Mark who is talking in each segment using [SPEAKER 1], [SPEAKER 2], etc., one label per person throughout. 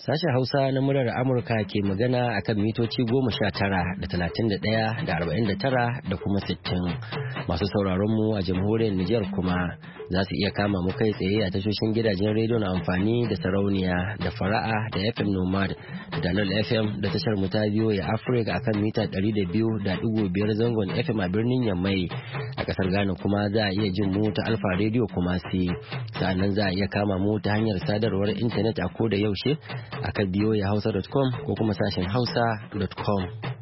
[SPEAKER 1] Sashen Hausa na murar Amurka ke magana akan mitoci 19 da 31 da 49 da kuma 60. Masu sauraron mu a jamhuriyar Nijar kuma za su iya kama mu kai tsaye a tashoshin gidajen rediyon amfani da sarauniya da fara'a da FM Nomad da Dalol FM da tashar mu ta biyo ya Afirka akan mita 200.5 zangon FM a birnin Yammai. A kasar Ghana kuma za a iya jin mu ta Alfa Radio Kumasi. Sa'annan za a iya kama mu ta hanyar sadarwar intanet a koda yaushe akan voahausa.com ko kuma sashen hausa.com.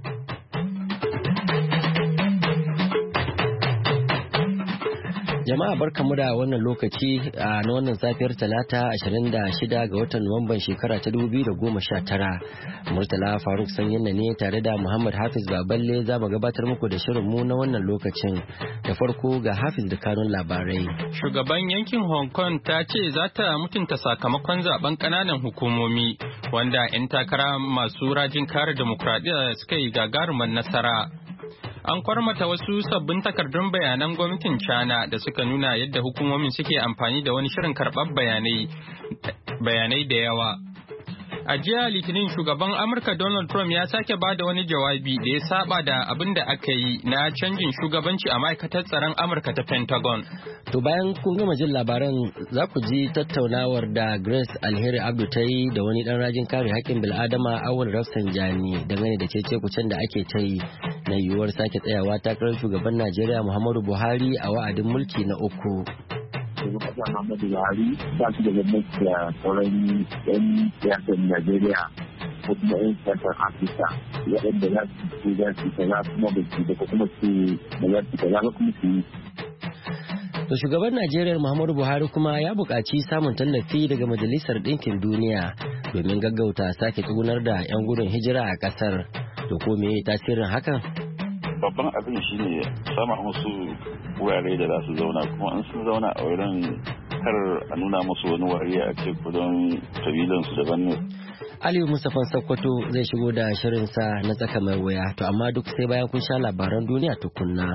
[SPEAKER 1] Jama'a barkamu da wannan lokaci na wannan safiyar talata 26 ga watan Nuwamban shekara ta 2019. Murtala Faruk Sanyin ne tare da Muhammad Hafiz Baballe za mu gabatar muku da shirin mu na wannan lokacin. Da farko ga Hafiz da kanun labarai.
[SPEAKER 2] Shugaban yankin Hong Kong ta ce za ta mutunta sakamakon zaben kananan hukumomi wanda 'yan takara masu rajin kare demokradiyya suka yi gagarumar nasara. An kwarmata wasu sabbin takardun bayanan gwamnatin China da suka nuna yadda hukumomin suke amfani da wani shirin karɓar bayanai da yawa. A jiya Litinin shugaban Amurka Donald Trump ya sake ba da wani jawabi da ya saba da abin da aka yi na canjin shugabanci a ma'aikatar tsaron Amurka ta Pentagon.
[SPEAKER 1] To bayan kun gama jin labaran za ku ji tattaunawar da Grace Alheri Abdu ta yi da wani dan rajin kare haƙƙin bil'adama Awul Rafsanjani dangane da cece-kucen da ake ta yi na yiwuwar sake tsayawa takarar shugaban Najeriya Muhammadu Buhari a wa'adin mulki na uku.
[SPEAKER 3] Shugaban kasa Muhammadu Buhari ba shi da gwamnati da sauran 'yan siyasar Najeriya ko kuma 'yan siyasar Afirka waɗanda za su kaza kuma ba su da kuma su ba za su kaza ba kuma su yi.
[SPEAKER 1] To shugaban Najeriya Muhammadu Buhari kuma ya buƙaci samun tallafi daga Majalisar Ɗinkin Duniya domin gaggauta sake tsugunar da 'yan gudun hijira a ƙasar. To ko me tasirin hakan?
[SPEAKER 4] Babban abin shi ne sama musu wurare da za su zauna kuma in sun zauna a wurin kar a nuna musu wani wariya a ce kudin kabilansu daban ne.
[SPEAKER 1] Aliyu Mustapha Sokoto zai shigo da shirinsa na tsaka mai wuya to amma duk sai bayan kun sha labaran duniya tukunna.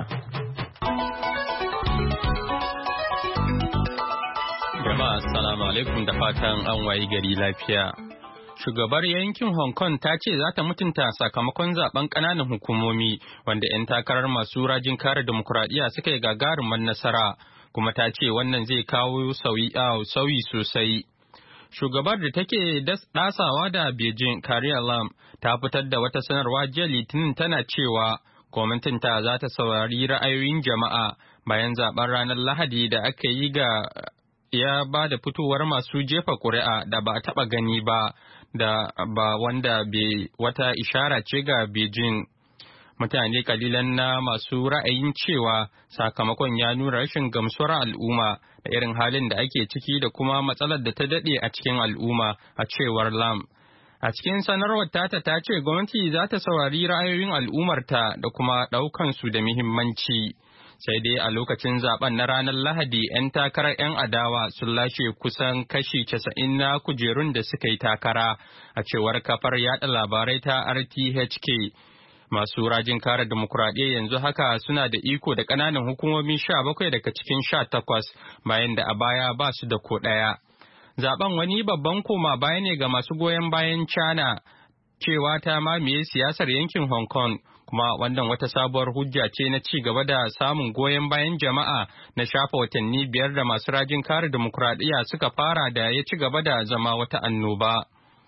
[SPEAKER 2] Jama'a assalamu alaikum da fatan an wayi gari lafiya. Shugabar yankin Hong Kong ta ce za ta mutunta sakamakon zaben ƙananan hukumomi wanda 'yan takarar masu rajin kare demokuraɗiyya suka yi gagarumar nasara kuma ta ce wannan zai kawo sauyi sosai. Shugabar da take ɗasawa da Beijing Carrie Lam ta fitar da wata sanarwa jiya Litinin tana cewa gwamnatinta za ta saurari ra'ayoyin jama'a bayan zaben ranar Lahadi da aka yi ya ba da fitowar masu jefa ƙuri'a da ba a taɓa gani ba da ba wanda wata ishara ce ga Beijing. Mutane kalilan na masu ra'ayin cewa sakamakon ya nuna rashin gamsuwar al'umma da irin halin da ake ciki da kuma matsalar da ta daɗe a cikin al'umma a cewar Lam. A cikin sanarwar tata ta ce gwamnati za ta saurari ra'ayoyin al'ummarta da kuma ɗaukansu da muhimmanci. Sai dai a lokacin zaben na ranar Lahadi 'yan takarar 'yan adawa sun lashe kusan kashi 90 na kujerun da suka yi takara a cewar kafar yada labarai ta RTHK. Masu rajin kare demokuraɗiyya yanzu haka suna da iko da ƙananan hukumomi 17 daga cikin 18 bayan da a baya ba su da ko ɗaya. Zaben wani babban koma baya ne ga masu goyon bayan China cewa ta mamaye siyasar yankin Hong Kong. Kuma wannan wata sabuwar hujja ce na ci gaba da samun goyon bayan jama'a na shafa watanni 5 da masu rajin kare demokuraɗiyya suka fara da ya ci gaba da zama wata annoba.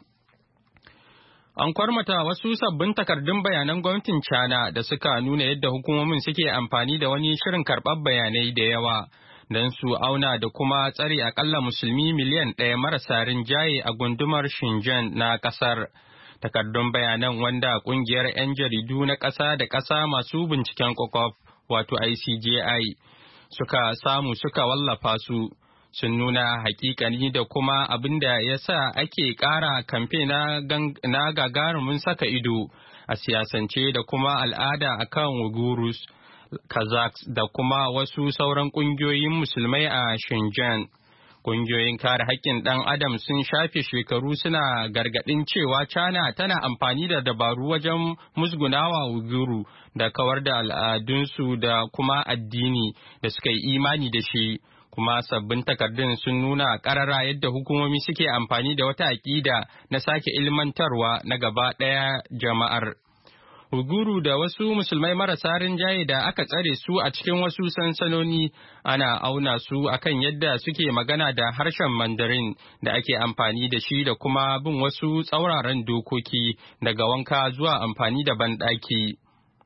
[SPEAKER 2] An kwarmata wasu sabbin takardun bayanan gwamnatin China da suka nuna yadda hukumomin suke amfani da wani shirin karɓar bayanai da yawa don su auna da kuma tsare akalla musulmi miliyan 1 marasa rinjaye a gundumar Xinjiang na ƙasar. Takardun bayanan wanda kungiyar 'yan jaridu na ƙasa da ƙasa masu binciken kwakwaf wato ICJI suka wallafa su sun nuna hakikani da kuma abin da ya sa ake ƙara kamfe na gagarumin saka ido a siyasance da kuma al'ada akan Uyghurs, Kazakhs da kuma wasu sauran ƙungiyoyin musulmai a Xinjiang. Ƙungiyoyin kare haƙƙin ɗan adam sun shafe shekaru suna gargaɗin cewa China tana amfani da dabaru wajen musgunawa Uiguru da kawar da al'adunsu da kuma addini da suka yi imani da shi. Kuma sabbin takardun sun nuna ƙarara yadda hukumomi suke amfani da wata aƙida na sake ilmantarwa na gaba ɗaya jama'ar. Uiguru da wasu musulmai marasa rinjaye da aka tsare su a cikin wasu sansanoni ana auna su akan yadda suke magana da harshen Mandarin da ake amfani da shi da kuma bin wasu tsauraran dokoki daga wanka zuwa amfani da banɗaki.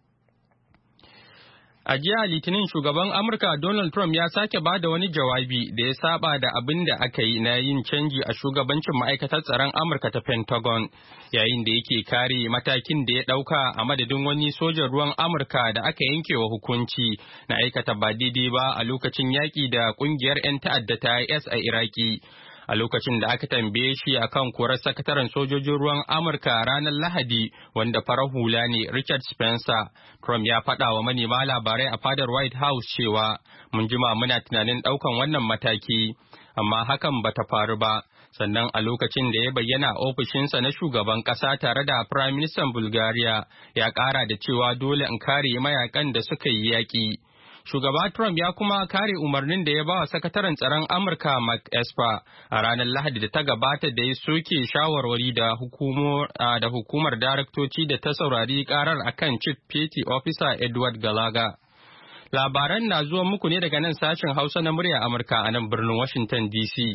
[SPEAKER 2] A jiya Litinin shugaban Amurka Donald Trump ya sake ba da wani jawabi da ya saba da abin da aka yi na yin canji a shugabancin ma'aikatar tsaron Amurka ta Pentagon, yayin da yake kare matakin da ya ɗauka a madadin wani sojan ruwan Amurka da aka yanke wa hukunci na aikata ba daidai ba a lokacin yaƙi da ƙungiyar 'yan ta'adda ta IS a Iraki. A lokacin da aka tambaye shi akan korar sakataren sojojin ruwan Amurka ranar Lahadi wanda farar hula ne Richard Spencer, Trump ya faɗa wa manema labarai a fadar White House cewa mun jima muna tunanin ɗaukan wannan mataki, amma hakan bata faru ba. Sannan a lokacin da ya bayyana ofishinsa na shugaban ƙasa tare da Prime Minister Bulgaria ya ƙara da cewa dole in kare mayakan da suka yi yaƙi. Shugaba Trump ya kuma kare umarnin da ya ba wa sakataren tsaron Amurka Mark Esper a ranar Lahadi da ta gabata da ya soke shawarwari da hukumar daraktoci da ta saurari karar akan Chief Petty Officer Edward Gallagher. Labaran na zuwa muku ne daga nan sashen Hausa na murya Amurka a nan birnin Washington DC.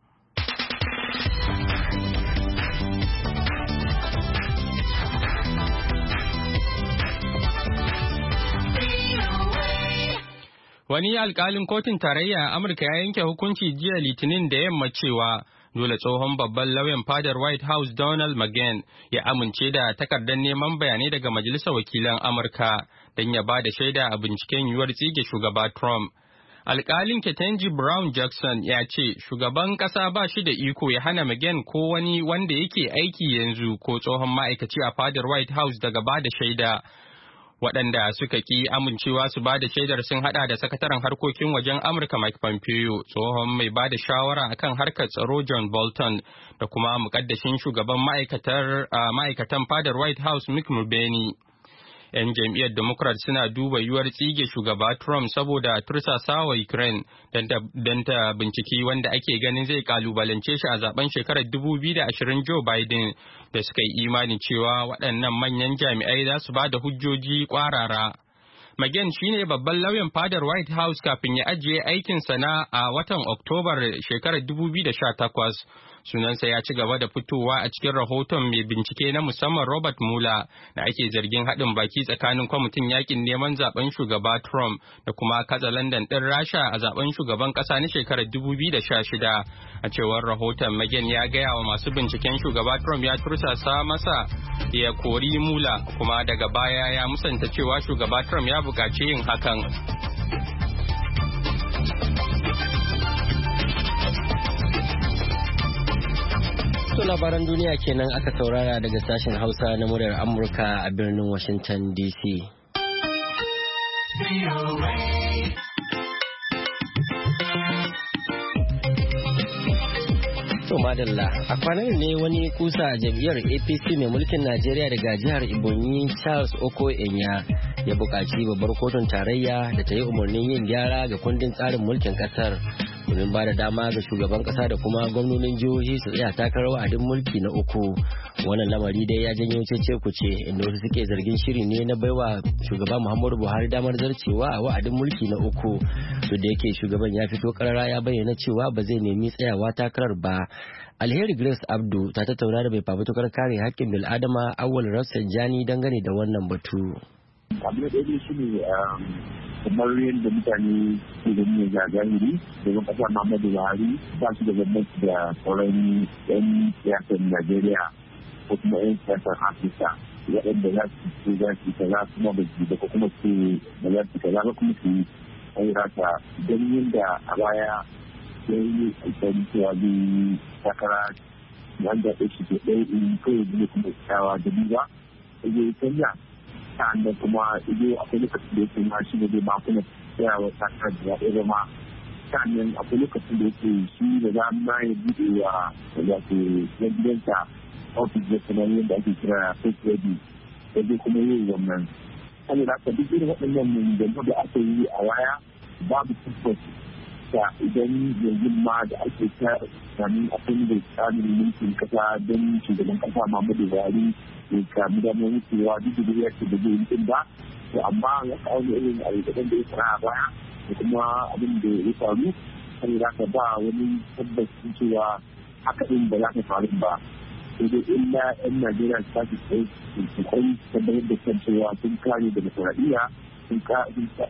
[SPEAKER 2] Wani alkalin kotun tarayya a Amurka ya yanke hukunci jiya Litinin da yamma cewa dole tsohon babban lauyan fadar White House Donald McGahn ya amince da takardar neman bayanai daga Majalisar Wakilan Amurka don ya ba da shaida a binciken yiwuwar tsige shugaba Trump. Alkalin Ketanji Brown Jackson ya ce shugaban ƙasa ba shi da iko ya hana McGahn ko wani wanda yake aiki yanzu ko tsohon ma'aikaci a fadar White House daga ba da shaida. Waɗanda suka ƙi amincewa su ba da shaidar sun haɗa da sakataren harkokin wajen Amurka Mike Pompeo, tsohon mai ba da shawara akan harkar tsaro John Bolton, da kuma muƙaddashin shugaban ma'aikatan fadar White House Mick Mulvaney. 'Yan jam'iyyar Democrat suna duba yiwuwar tsige shugaba Trump saboda tursasawa Ukraine don ta binciki wanda ake ganin zai kalubalance shi a zaben shekarar 2020 Joe Biden da suka yi imani cewa waɗannan manyan jami'ai za su ba da hujjoji ƙwarara. McGahn shine babban lauyan fadar White House kafin ya ajiye aikinsa a watan Oktobar shekarar 2018. Sunansa ya ci gaba da fitowa a cikin rahoton mai bincike na musamman Robert Mueller da ake zargin haɗin baki tsakanin kwamitin yakin neman zaben shugaba Trump da kuma katsalandan ɗin Rasha a zaben shugaban ƙasa na shekarar 2016. A cewar rahoton, McGahn ya gaya wa masu binciken shugaba Trump ya tursasa masa ya kori Mueller, kuma daga baya ya musanta cewa shugaba Trump ya buƙaci yin hakan.
[SPEAKER 1] To labaran duniya kenan aka saurara daga sashen Hausa na muryar Amurka a birnin Washington DC. To madalla, a kwanan ne wani kusa a jam'iyyar APC mai mulkin Najeriya daga jihar Ebonyi Charles Oko Enya ya buƙaci babbar kotun tarayya da ta yi umarnin yin gyara ga kundin tsarin mulkin ƙasar. Domin ba da dama ga shugaban kasa da kuma gwamnonin jihohi su tsaya takarar wa'adin mulki na uku. Wannan lamari dai ya janyo cece kuce inda wasu suke zargin shiri ne na baiwa shugaba Muhammadu Buhari damar zarcewa a wa'adin mulki na uku. Duk da yake shugaban ya fito karara ya bayyana cewa ba zai nemi tsayawa takarar ba. Alheri Grace Abdu ta tattauna da mai fafutukar kare haƙƙin bil'adama Awwal Rafsanjani dangane da wannan batu.
[SPEAKER 3] Abin da shi ne kamar yadda mutane ke gani ga zahiri daga kasar Muhammadu Buhari ba su da gwamnati da sauran 'yan siyasar Najeriya ko kuma 'yan siyasar Afirka waɗanda za su kaza kuma ba su da ko kuma su ba za su kaza ba kuma su yi rata don yadda a baya ya yi alfahari cewa zai takara wanda ya shi ke ɗaya in kawai zai kuma tsawa da biyu ba zai canja sa'annan kuma ido akwai lokacin da ya kai ma shi ne zai ma kuma tsayawa takarar da ya ɗaya ma sannan akwai lokacin da yake shi da za ma ya buɗe wa wato na gidansa ofis da kamar yadda ake kira face ready da zai kuma yin wannan. Saboda haka duk irin waɗannan maganganu da aka yi a waya babu tabbas da idan yanzu ma da ake ta samun abin da tsarin mulkin kasa don shugaban kasa Muhammadu Buhari ya kami damar wucewa duk da ya ce da zai yi ba. To amma ya kawo ne irin ayyukan da ya fara a baya da kuma abin da ya faru sai za ka ba wani tabbacin cewa haka din ba za ta faru ba. Sai dai illa 'yan Najeriya su tashi tsaye su kai tabbatar da kan cewa sun kare demokuraɗiyya sun kare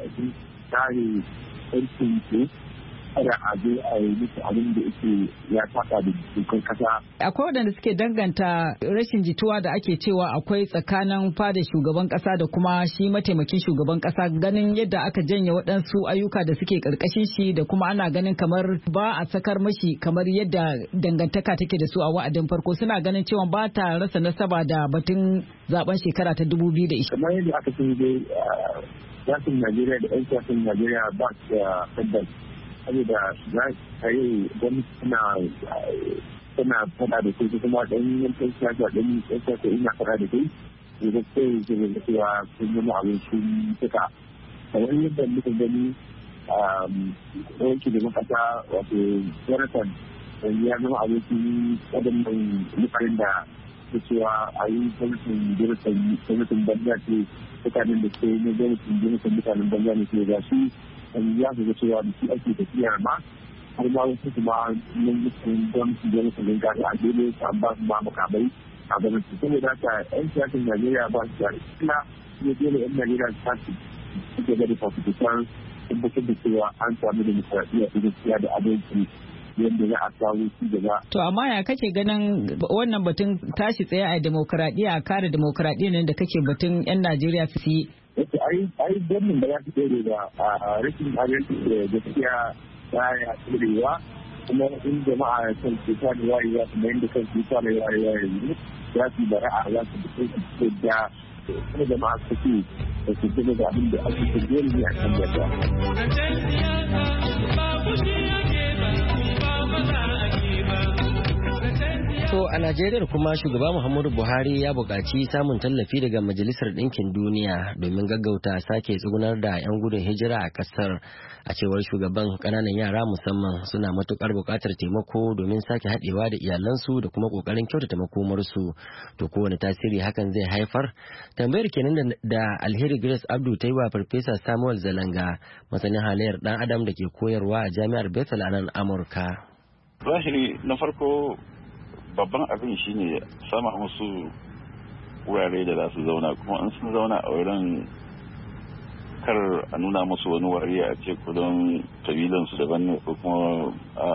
[SPEAKER 3] 'yancin su kada a je a yi musu abin da yake ya faɗa da dokar kasa.
[SPEAKER 5] Akwai waɗanda suke danganta rashin jituwa da ake cewa akwai tsakanin fada shugaban kasa da kuma shi mataimakin shugaban kasa ganin yadda aka janye waɗansu ayyuka da suke ƙarƙashin shi da kuma ana ganin kamar ba a sakar mashi kamar yadda dangantaka take da su a wa'adin farko suna ganin cewa ba ta rasa nasaba da batun zaben shekara ta 2020.
[SPEAKER 3] Kamar yadda aka ce dai siyasan Najeriya da 'yan siyasan Najeriya ba su da tabbas. Saboda za a yi gwamnati tana fada da kai kuma ɗan yankin siyasa ɗan yan siyasa ina fada da kai da sai ke da cewa sun zama abin sun suka kamar yadda muka gani yawanci da kasa wato Jonathan ya zama abin sun waɗannan mutanen da ta cewa a yi gwamnatin banza ce mutanen da ke na gwamnatin mutanen banza ne ke ga shi ya ga cewa da shi ake tafiya ma har ma wasu kuma nan mutum gwamnati da wasu zai gari a dole an ba su ma makamai a gwamnati saboda haka 'yan siyasan Najeriya ba su da kila ne dole 'yan Najeriya su tashi su ke gani fafutukar tabbatar da cewa an samu demokradiyya da gaskiya da adalci yadda za a samu ci gaba.
[SPEAKER 5] To amma ya kake ganin wannan batun tashi tsaye a demokradiyya a kare demokradiyya ne da kake batun 'yan Najeriya su yi?
[SPEAKER 3] Yace ai gwamnan da ya fi tsere da rashin adalci da gaskiya baya tserewa kuma in jama'a kan cuta da wayewa kuma inda kan cuta da wayewa yanzu za su yi bara'a za su fi da kuma jama'a su fi da su fi da abin da ake fi dole ne a kan yadda.
[SPEAKER 1] To a Najeriya kuma shugaba Muhammadu Buhari ya buƙaci samun tallafi daga Majalisar Ɗinkin Duniya domin gaggauta sake tsugunar da 'yan gudun hijira a ƙasar. A cewar shugaban ƙananan yara musamman suna matuƙar buƙatar taimako domin sake haɗewa da iyalansu da kuma ƙoƙarin kyautata makomarsu. To kowane tasiri hakan zai haifar? Tambayar kenan da Alheri Grace Abdu ta yi wa Farfesa Samuel Zalanga masanin halayyar ɗan adam da ke koyarwa a Jami'ar Bethel a nan Amurka.
[SPEAKER 4] Zahiri na farko babban abin shine sama musu wurare da za su zauna kuma in sun zauna a wurin kar a nuna musu wani wariya a ce kudin kabilan su daban ne ko kuma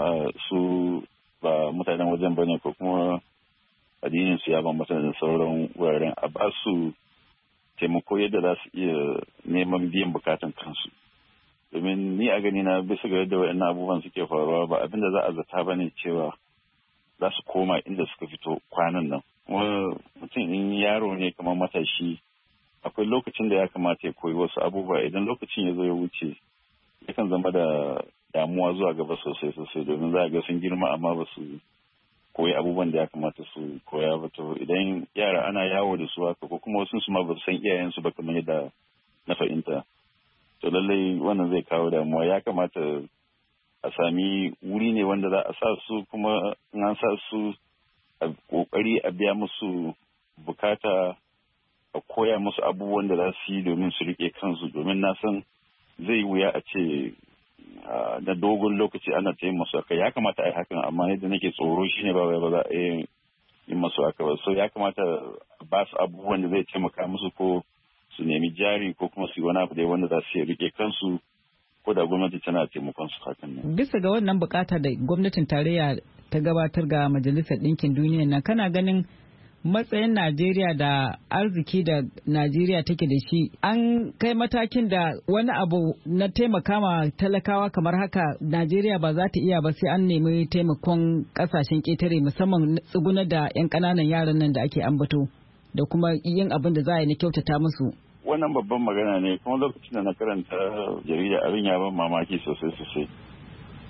[SPEAKER 4] su ba mutanen wajen bane ko kuma addinin su ya bambanta da sauran wuraren a ba su taimako yadda za su iya neman biyan bukatan kansu domin ni a gani na bisa ga yadda waɗannan abubuwan suke faruwa ba abin da za a zata bane cewa za su koma inda suka fito kwanan nan. Mutum in yaro ne kamar matashi akwai lokacin da ya kamata ya koyi wasu abubuwa idan lokacin ya zo ya wuce yakan zama da damuwa zuwa gaba sosai domin za a ga sun girma amma ba su koyi abubuwan da ya kamata su koya ba. To idan yara ana yawo da su haka ko kuma wasu su ma ba su san iyayensu ba kamar yadda na fahimta to lallai wannan zai kawo damuwa. Ya kamata a sami wuri ne wanda za a sa su kuma in an sa su a kokari a biya musu bukata a koya musu abubuwan da za su yi domin su rike kansu domin na san zai wuya a ce na dogon lokaci ana ta yin masu haka. Ya kamata a yi hakan amma yadda nake tsoro shine ba za a yi masu haka ba. So ya kamata ba su abubuwan da zai taimaka musu ko su nemi jari ko kuma su yi wani abu da wanda za su rike kansu ko da gwamnati tana taimakon su hakan ne.
[SPEAKER 5] Bisa ga wannan bukata da gwamnatin tarayya ta gabatar ga Majalisar Ɗinkin Duniya na kana ganin matsayin Najeriya da arziki da Najeriya take da shi an kai matakin da wani abu na taimaka ma talakawa kamar haka Najeriya ba za ta iya ba sai an nemi taimakon kasashen ƙetare musamman tsugunar da 'yan ƙananan yaran nan da ake ambato da kuma yin abin da za a yi na kyautata musu.
[SPEAKER 4] Wannan babban magana ne kuma lokacin da na karanta jarida abin ya ban mamaki sosai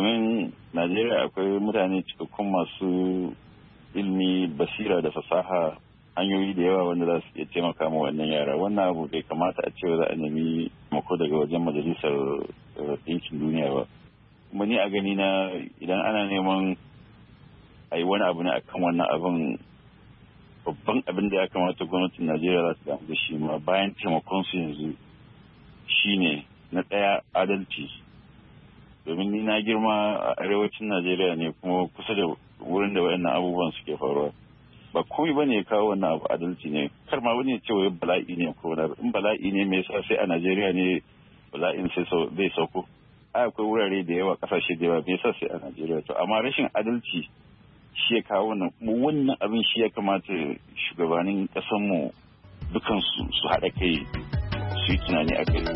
[SPEAKER 4] domin Najeriya akwai mutane cikakkun masu ilmi, basira da fasaha, hanyoyi da yawa wanda za su iya taimaka ma wannan yara. Wannan abu bai kamata a cewa za a nemi mako daga wajen majalisar ɗinkin duniya ba. Kuma ni a gani na idan ana neman a yi wani abu ne akan wannan abin, babban abin da ya kamata gwamnatin Najeriya za su damu da shi ma bayan taimakon su yanzu shine na ɗaya adalci. Domin ni na girma a arewacin Najeriya ne kuma kusa da wurin da wayannan abubuwan suke faruwa. Ba komai bane ya kawo wannan abu, adalci ne. Kar ma wani ya ce wai bala'i ne ko wani, in bala'i ne me yasa sai a Najeriya ne bala'in sai zai sauko? Ai akwai wurare da yawa, kasashe da yawa, me yasa sai a Najeriya? To amma rashin adalci shi ya kawo wannan, kuma wannan abin shi ya kamata shugabannin ƙasar mu dukan su haɗa kai su yi tunani a kai.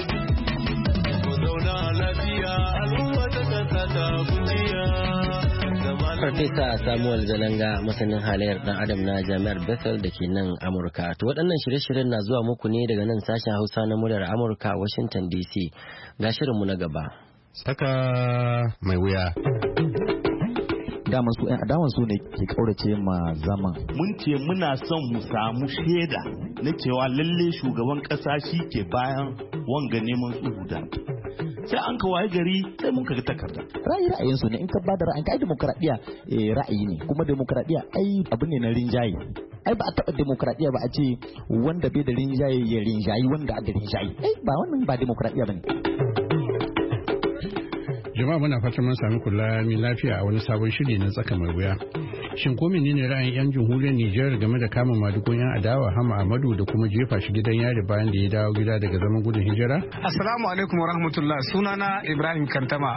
[SPEAKER 1] Farfesa Samuel Zalanga, masanin halayyar dan adam na Jami'ar Bethel da ke nan Amurka. To waɗannan shirye-shiryen na zuwa muku ne daga nan sashen Hausa na muryar Amurka, Washington DC. Ga shirinmu na gaba.
[SPEAKER 6] Saka mai wuya.
[SPEAKER 7] Daman su 'yan adawan su ne ke kaurace ma zaman.
[SPEAKER 8] Mun ce muna son mu samu shaida na cewa lalle shugaban kasa shi ke bayan wanga neman tsuhuda. Sai an ka waye gari sai mun kaga takarda.
[SPEAKER 7] Ra'ayin su ne, in ka bada ra'ayin ka, ai demokradiya ra'ayi ne, kuma demokradiya ai abu ne na rinjaye. Ai ba a taɓa demokradiya ba a ce wanda bai da rinjaye ya rinjayi wanda a da rinjaye. Ai ba wannan ba demokradiya bane.
[SPEAKER 6] Jama'a muna fatan mun sami kula mai lafiya a wani sabon shiri na tsaka mai wuya. Shin ko menene ra'ayin 'yan jamhuriyar Nijar game da kama madugun 'yan adawa Hama Ahmadu da kuma jefa shi gidan yari bayan da ya dawo gida daga zaman gudun hijira?
[SPEAKER 9] Assalamu alaikum wa rahmatullah. Sunana Ibrahim Kantama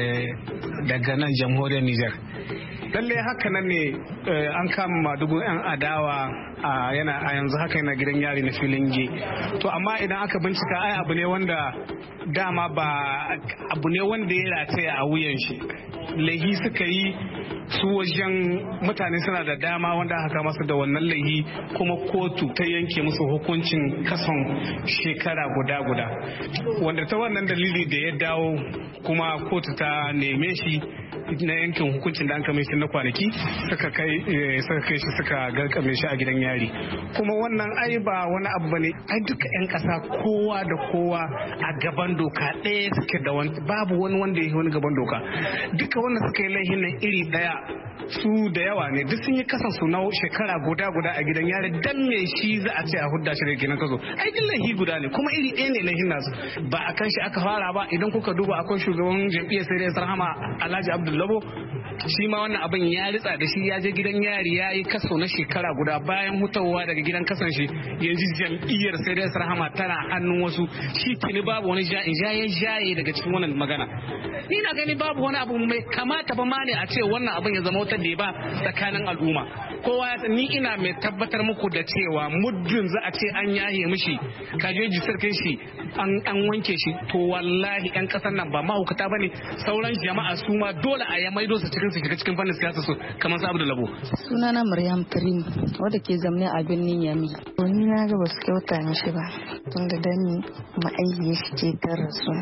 [SPEAKER 9] daga nan jamhuriyar Nijar. Lalle haka nan ne an kama madugun 'yan adawa a yanzu haka yana gidan yari na Filinge. To amma idan aka bincika ai abu ne wanda dama ba abu ne wanda ya rataya a wuyan shi. Laihi suka yi su wajen mutane suna da dama wanda aka kama su da wannan laihi, kuma kotu ta yanke musu hukuncin kason shekara guda wanda ta wannan dalili da ya dawo kuma kotu ta neme shi na yankin hukuncin da an kame shi na kwanaki suka kai shi suka garkame shi a gidan yari. Kuma wannan ai ba wani abu bane, ai duka 'yan kasa kowa da kowa a gaban doka ɗaya suke da wani, babu wani wanda ya yi wani gaban doka. Duka wanda suka yi laihin nan iri ɗaya su da yawa ne, duk sun yi kasan su na shekara guda a gidan yari. Dan me shi za a ce a hudda shi da gidan kaso? Ai din laihi guda ne, kuma iri ɗaya ne laihin nasu. Ba a kan shi aka fara ba. Idan kuka duba akwai shugaban jam'iyyar sai dai Sarhama Alhaji Abdullabo, shi ma wannan abin ya ritsa da shi, ya je gidan yari ya yi kaso na shekara guda. Bayan hutawa daga gidan kasan shi yanzu jam'iyyar sai dai Sarhama tana hannun wasu. Shi tuni babu wani jaye daga cikin wannan magana. Ni na gani babu wani abu mai kamata ba ma ne a ce wannan abin ya zama wata da ba tsakanin al'umma. Kowa ya ni ina mai tabbatar muku da cewa muddin za a ce an yaye mishi kajeji sarkin shi an wanke shi, to wallahi 'yan kasar nan ba mahaukata bane. Sauran jama'a su ma dole a ya maido su cikin su shiga cikin fannin siyasa su kamar su Abdul Labo.
[SPEAKER 10] Sunana Maryam Karim wadda ke zamne a birnin Yami. Ni na ga basu kyauta mishi ba, tunda dani ma'aikiyar shi ce ta rasu,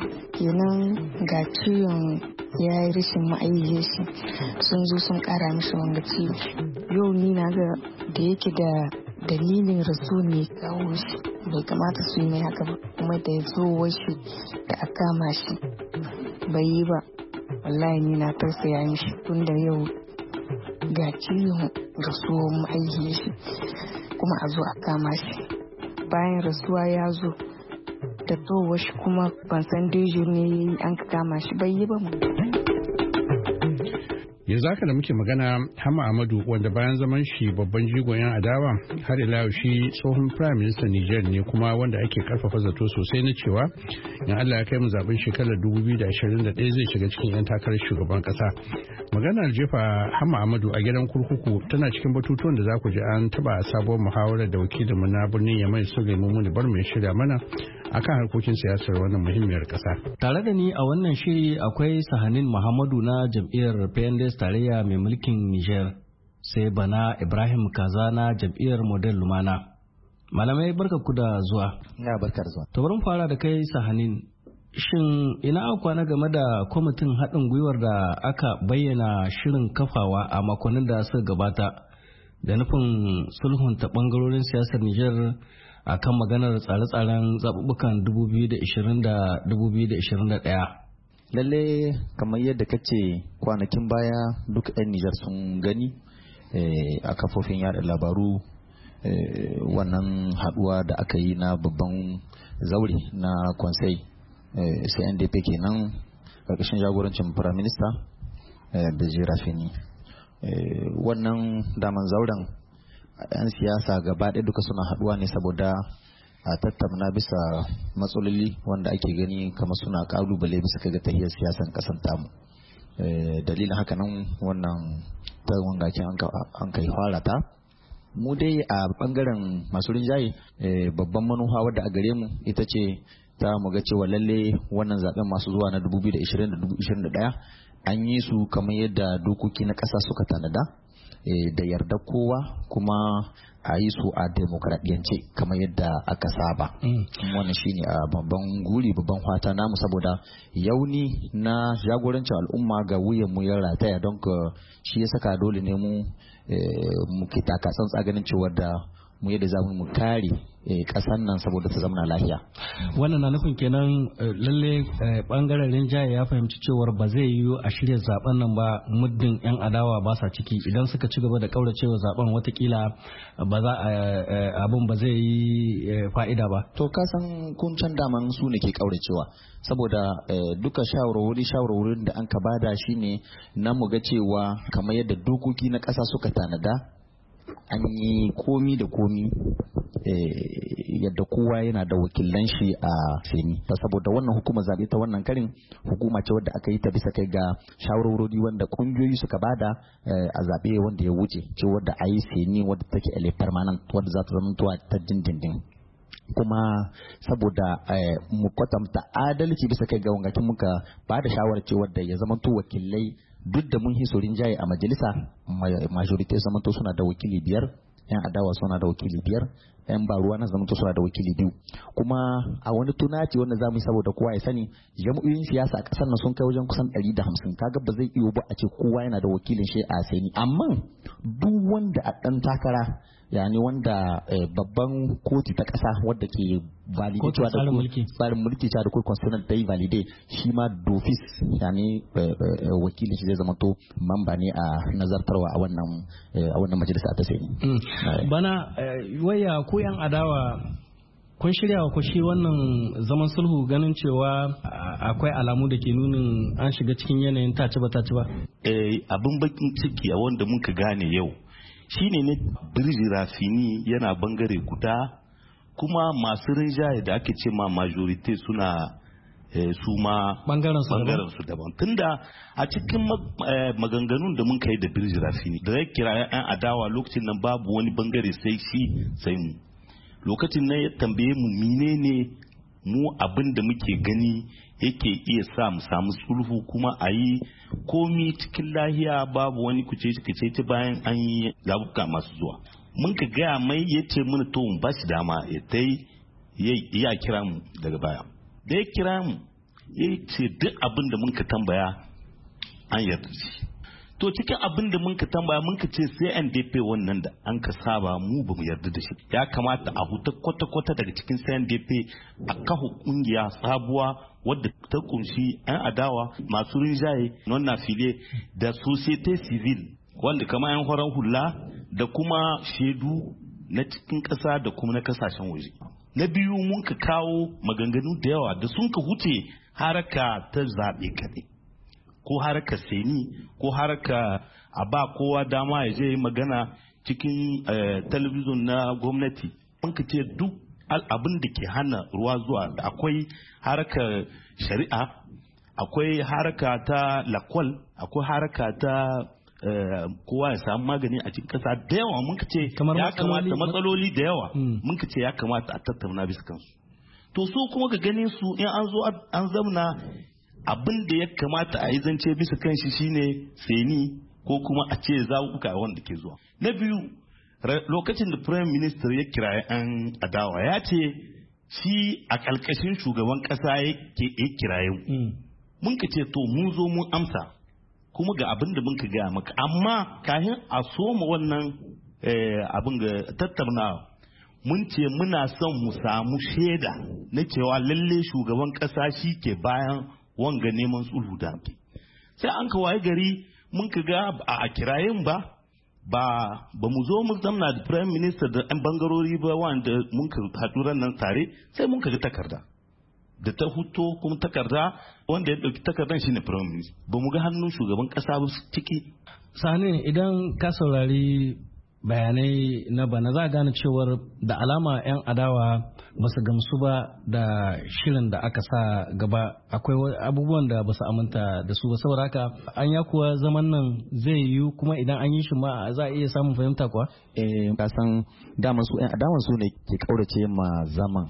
[SPEAKER 10] kenan ga ciwon ya yi rashin ma'aikiyar shi sun zo sun kara mishi wanga ciwo. Yau ni na ga da yake da dalilin rasu ne kawo shi, bai kamata su yi mai haka ba, kuma da ya zo washi da a kama shi bai yi ba. Wallahi ni na tausaya mishi, tun da yau ga ciwon rasuwar ma'aikiyar shi kuma a zo a kama shi. Bayan rasuwa ya zo da tsohuwar shi kuma ban san dejo ne an kama shi bai yi ba mu.
[SPEAKER 6] yanzu haka da muke magana Hama Ahmadu, wanda bayan zaman shi babban jigon 'yan adawa, har ila shi tsohon prime minister Niger ne, kuma wanda ake karfafa zato sosai na cewa in Allah ya kai mu zaben shekarar 2021 zai shiga cikin 'yan takarar shugaban kasa. Maganar jefa Hama Ahmadu a gidan kurkuku tana cikin batutuwan da za ku ji an taba sabuwar muhawarar da wakilinmu na birnin Yamai Suleiman Muni bar mai shirya mana akan harkokin siyasar wannan muhimmiyar kasa.
[SPEAKER 11] Tare da ni a wannan shiri akwai Sahanin Muhammadu na jam'iyyar PNDS tarayya mai mulkin Niger, sai Bana Ibrahim Kaza na jam'iyyar Model Lumana. Malamai barka ku da zuwa.
[SPEAKER 7] Ina barkar zuwa.
[SPEAKER 11] To bari fara da kai Sahanin. Shin ina kwana game da kwamitin haɗin gwiwar da aka bayyana shirin kafawa a makonnin da suka gabata da nufin sulhunta ɓangarorin siyasar Nijar a kan maganar tsare-tsaren zaɓuɓɓukan 2020 da 2021?
[SPEAKER 7] Lalle kamar yadda kace kwanakin baya duk 'yan Nijar sun gani a kafofin yada labaru wannan haɗuwa da aka yi na babban zaure na Conseil CNDP kenan ƙarƙashin jagorancin Prime Minister da Jirafini. Wannan daman zauren 'yan siyasa gaba ɗaya duka suna haɗuwa ne saboda a tattauna bisa matsaloli wanda ake gani kamar suna ƙalubale bisa kaga tahiyar siyasan ƙasar tamu. Dalilin haka nan wannan tawon gakin an kai fara ta. Mu dai a bangaren masu rinjaye babban manufa wadda a gare mu ita ce ta mu ga cewa lalle wannan zaben masu zuwa na 2020 da 2021 an yi su kamar yadda dokoki na ƙasa suka tanada da yarda kowa kuma a yi su a demokradiyance kamar yadda aka saba. Wannan shine a babban guri babban fata namu saboda yauni na jagorancin al'umma ga wuyan mu ya rataya don shi ya saka dole ne mu ke taka tsantsa ganin cewa da mu yadda za mu kare kasan nan saboda ta zama lafiya.
[SPEAKER 11] Wannan na nufin kenan lalle bangaren rinjaye ya fahimci cewar ba zai yiwu a shirya zaben nan ba muddin yan adawa ba sa ciki, idan suka ci gaba da kauracewa zaben watakila ba za abin ba zai yi fa'ida ba.
[SPEAKER 7] To ka san kun can daman su ne ke kauracewa saboda duka shawarwarin da an ka bada shine na mu ga cewa kamar yadda dokoki na ƙasa suka tanada an yi komi da komi yadda kowa yana da wakilan shi a seni ta saboda wannan hukumar zaɓe ta wannan karin hukuma ce wadda aka yi ta bisa kai ga shawarwarori wanda ƙungiyoyi suka bada a zaɓe wanda ya wuce ce wadda a yi seni wadda take ele permanent wadda za ta zama ta dindindin. Kuma saboda mu kwatanta adalci bisa kai ga wangakin muka ba da shawarar ce wadda ya zama to wakilai duk da mun hiso rinjaye a majalisa majority zamanto suna da wakili 5, yan adawa suna da wakili 5, yan baruwa na zamanto suna da wakili 2. Kuma a wani tunaci wanda zamu yi saboda kowa ya sani jam'iyyoyin siyasa a kasar nan sun kai wajen kusan 150, kaga ba zai iyo ba a ce kowa yana da wakilin shi a seni, amma duk wanda a dan takara yani wanda babban koti ta kasa wadda ke valide cewa da tsarin mulki cewa da kuma constitutional ta yi valide shi ma dofis yani wakilin shi zai zama to mamba ne a nazartarwa a wannan majalisa ta sai
[SPEAKER 11] bana waya ko yan adawa kun shirya wa shi wannan zaman sulhu ganin cewa akwai alamu da ke nunin an shiga cikin yanayin taci ba
[SPEAKER 8] abin bakin ciki a wanda muka gane yau shine ne birji rafini yana bangare guda kuma masu rinjaye da ake ce ma majority suna su ma bangaren su daban tunda a cikin maganganun da mun kai da birji rafini da ya kira yan adawa lokacin nan babu wani bangare sai shi sai mu lokacin nan ya tambaye mu menene mu abin da muke gani yake iya sa mu samu sulhu kuma a yi komi cikin lahiya babu wani kuce bayan an yi zabuka masu zuwa mun ka gaya mai ya ce mana to mu ba shi dama ya tai ya kira mu daga baya da ya kira mu ya ce duk abin da mun ka tambaya an yarda shi to cikin abin da mun ka tambaya mun ka ce sai NDP wannan da an ka saba mu ba mu yarda da shi ya kamata a huta kwata-kwata daga cikin CNDP a kafa kungiya sabuwa wadda ta kunshi 'yan adawa masu rinjaye non file da societe civil wanda kama 'yan horon hula da kuma shaidu na cikin ƙasa da kuma na kasashen waje. Na biyu mun ka kawo maganganu da yawa da sun ka huce haraka ta zaɓe kaɗai ko haraka seni ko haraka a ba kowa dama ya je magana cikin talabijin na gwamnati. Mun ka ce duk abin da ke hana ruwa zuwa da akwai haraka shari'a, akwai haraka ta lakwal, akwai haraka ta kowa ya samu magani a cikin kasa da yawa. Mun ka ce ya kamata matsaloli da yawa mun ka ce ya kamata a tattauna bisa kansu. To su kuma ga ganin su in an zo an zamna abin da ya kamata a yi zance bisa kanshi shine seni ko kuma a ce zaɓuɓɓuka wanda ke zuwa. Na biyu lokacin da Prime Minister ya kira 'yan adawa ya ce shi a ƙarƙashin shugaban ƙasa yake kiraye mun ka ce to mun zo mun amsa kuma ga abin da mun ka gaya maka amma kafin a soma wannan abin ga tattaunawa mun ce muna son mu samu shaida na cewa lalle shugaban ƙasa shi ke bayan wanga neman sulhu da sai an ka waye gari mun ka ga a kirayen ba mu zo mu zamna da prime minister da yan bangarori ba wanda mun ka haɗu nan tare sai mun ka ga takarda da ta huto kuma takarda wanda ya ɗauki takardan shine prime minister ba mu ga hannun shugaban ƙasa ba ciki.
[SPEAKER 11] Sani, idan ka saurari bayanai na bana za a gane cewar da alama 'yan adawa ba su gamsu ba da shirin da aka sa gaba, akwai abubuwan da ba su aminta da su ba, saboda haka an ya kuwa zaman nan zai yiwu kuma idan an yi shi ma za a iya samun fahimta kuwa?
[SPEAKER 7] Kasan daman su 'yan adawan su ne ke kaurace ma zaman.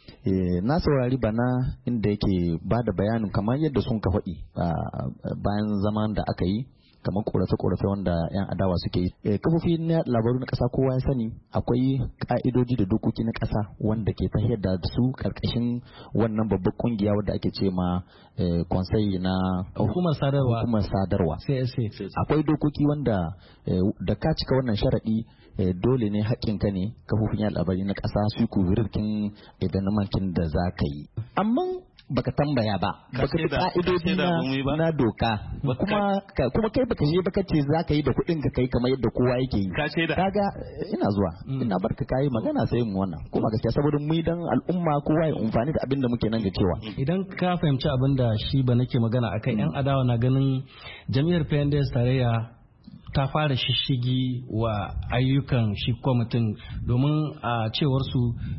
[SPEAKER 7] Na saurari bana inda yake ba da bayanin kamar yadda sun ka faɗi bayan zaman da aka yi, kamar korafe-korafe wanda 'yan adawa suke yi. Kafofi na labaru na ƙasa kowa ya sani akwai ƙa'idoji da dokoki na ƙasa wanda ke tafiyar da su ƙarƙashin wannan babbar ƙungiya wadda ake ce ma konsai na
[SPEAKER 11] hukumar
[SPEAKER 7] sadarwa. Akwai dokoki wanda da ka cika wannan sharaɗi dole ne haƙƙinka ne kafofin labaru na ƙasa su kuvirkin idan mankin da za ka yi. Amma baka tambaya ba baka bi ka'idoji na doka kuma kai baka je baka ce za ka yi da kuɗin ka kai kamar yadda kowa yake yi kaga ina zuwa ina barka kai magana sai mu wannan kuma gaskiya saboda mu dan al'umma kowa ya amfani da abin da muke nan ga cewa
[SPEAKER 11] idan ka fahimci abin da shi ba nake magana akai yan adawa na ganin jami'ar PNDS tarayya ta fara shishigi wa ayyukan shi kwamitin domin a cewar su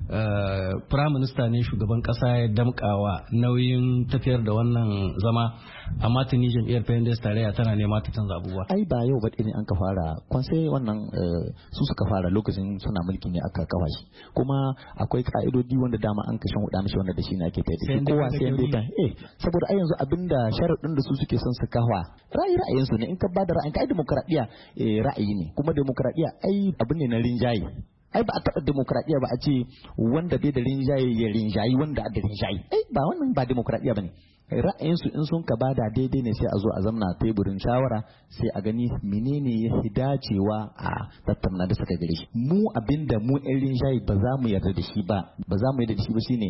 [SPEAKER 11] firaminista ne shugaban kasa ya damkawa nauyin tafiyar da wannan zama, amma tuni jam'iyyar PNDS tarayya tana nema ta canza abubuwa.
[SPEAKER 7] Ai ba yau ba ne an ka fara kwansai wannan su suka fara lokacin suna mulki ne aka kafa shi, kuma akwai ka'idodi wanda dama an kashin huda mishi wanda da shi ne ake tafi kowa sai dai kan saboda ai yanzu abinda sharuɗin da su suke son su kafa ra'ayin su ne, in ka ba da ra'ayin ka ai demokradiya ra'ayi ne, kuma demokradiya ai abin ne na rinjaye. Ai ba a taɓa demokradiya ba a ce wanda bai da rinjaye ya rinjayi wanda a da rinjaye. Ai ba wannan ba demokradiya ba ne. Ra'ayinsu in sun ka bada daidai ne sai a zo a zamna teburin shawara sai a gani menene ya fi dacewa a tattauna da suka gare shi. Mu abinda mu 'yan rinjaye ba za mu yarda da shi ba shine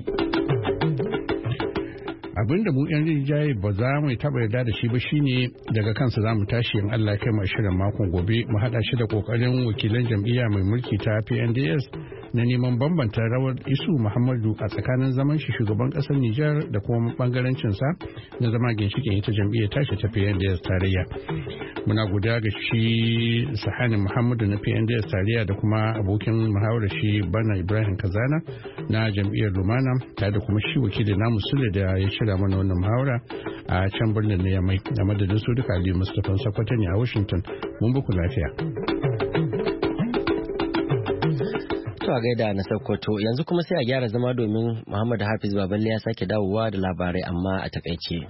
[SPEAKER 6] abinda mu yan rinjaye ba za mu taba yarda da shi ba shine daga kansa za mu tashi in Allah kai mai shirin makon gobe mu hada shi da kokarin wakilan jam'iyya mai mulki ta PNDS na neman bambanta rawar Isu Muhammadu a tsakanin zaman shi shugaban kasar Nijar da kuma bangarancin sa na zama ginshikin ita jam'iyyar tashi ta PNDS tarayya. Muna guda ga shi Sahani Muhammadu na PNDS tarayya da kuma abokin muhawarar shi Bana Ibrahim Kazana na jam'iyyar Lumana tare da kuma shi wakilin namu Sule da ya shirya mana wannan muhawara a can birnin na Yamai. A madadin su duka Aliyu Mustapha Sakwata ne a Washington. Mun buku lafiya.
[SPEAKER 1] To a gaida na Sokoto, yanzu kuma sai a gyara zama domin Muhammad Hafiz Baballe ya sake dawowa da labarai amma a takaice.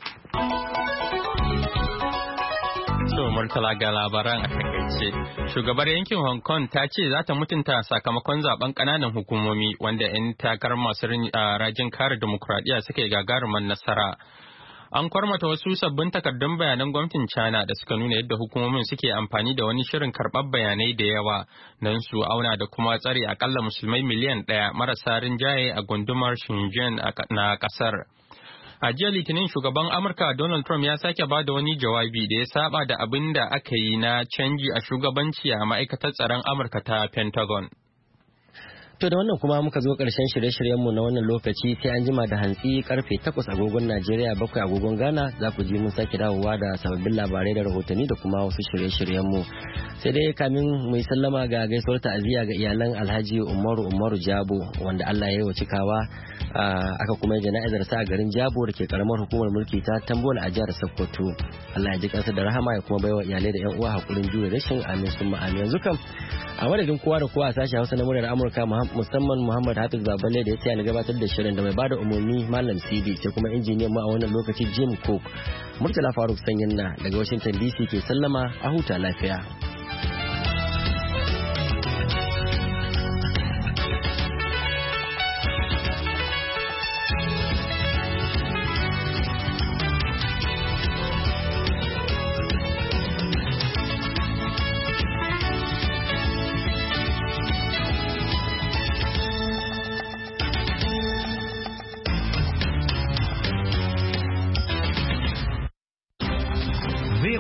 [SPEAKER 2] Murtala ga labaran a takaice. Shugabar yankin Hong Kong ta ce za ta mutunta sakamakon zaben kananan hukumomi wanda 'yan takarar masu rajin kare demokuraɗiyya suka yi gagarumar nasara. An kwarmata wasu sabbin takardun bayanan gwamnatin China da suka nuna yadda hukumomin suke amfani da wani shirin karɓar bayanai da yawa don su auna da kuma tsare akalla musulmai miliyan 1 marasa rinjaye a gundumar Xinjiang na ƙasar. A jiya Litinin shugaban Amurka Donald Trump ya sake ba da wani jawabi da ya saba da abin da aka yi na canji a shugabanci a ma'aikatar tsaron Amurka ta Pentagon.
[SPEAKER 1] To da wannan kuma muka zo ƙarshen shirye-shiryenmu na wannan lokaci sai an jima da hantsi karfe 8 agogon Najeriya 7 agogon Ghana za ku ji mun sake dawowa da sababbin labarai da rahotanni da kuma wasu shirye-shiryenmu. Sai dai kamin mu yi sallama ga gaisuwar ta'aziyya ga iyalan Alhaji Umaru Jabo wanda Allah ya yi wa cikawa aka kuma yi jana'izar sa a garin Jabo da ke karamar hukumar mulki ta Tambola a jihar Sokoto. Allah ya ji kansa da rahama ya kuma baiwa iyalai da ƴan uwa hakurin jure rashin amin sun ma'amin. Yanzu kam a madadin kowa da kowa a sashen Hausa na muryar Amurka musamman Muhammad Hafiz Baballe da ya tsaya na gabatar da shirin da mai bada umarni Malam CD sai kuma injiniyan mu a wannan lokaci Jim Cook. Murtala Faruk Sanyin na daga Washington DC ke sallama a huta lafiya.